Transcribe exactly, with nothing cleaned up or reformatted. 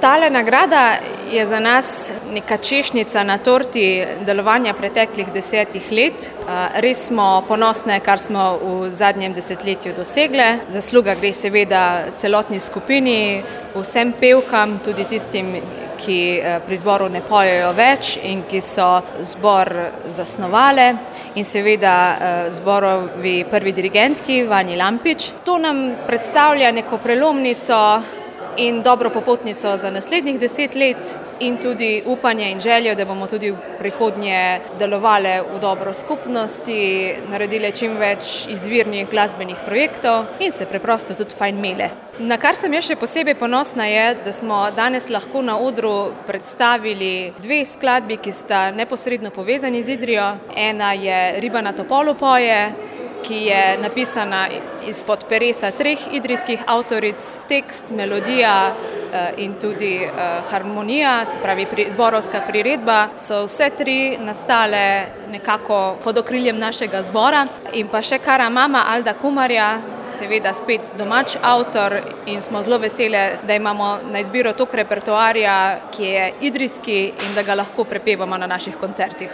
Tale nagrada je za nas neka češnjica na torti delovanja preteklih desetih let. Res smo ponosne, kar smo v zadnjem desetletju dosegle. Zasluga gre seveda celotni skupini, vsem pevkam, tudi tistim, ki pri zboru ne pojejo več in ki so zbor zasnovale, in seveda zborovi prvi dirigentki Vanji Lampič. To nam predstavlja neko prelomnico in dobro popotnico za naslednjih deset let in tudi upanje in željo, da bomo tudi v prihodnje delovale v dobro skupnosti, naredile čim več izvirnih glasbenih projektov in se preprosto tudi fajn imele. Na kar sem jaz še posebej ponosna je, da smo danes lahko na odru predstavili dve skladbi, ki sta neposredno povezani z Idrijo. Ena je Riba na Topolu poje, ki je napisana izpod peresa treh idrijskih avtoric. Tekst, melodija in tudi harmonija, se pravi zborovska priredba, so vse tri nastale nekako pod okriljem našega zbora. In pa še Kara mama Alda Kumarja, seveda spet domač avtor, in smo zelo vesele, da imamo na izbiro toliko repertoarja, ki je idrijski in da ga lahko prepevamo na naših koncertih.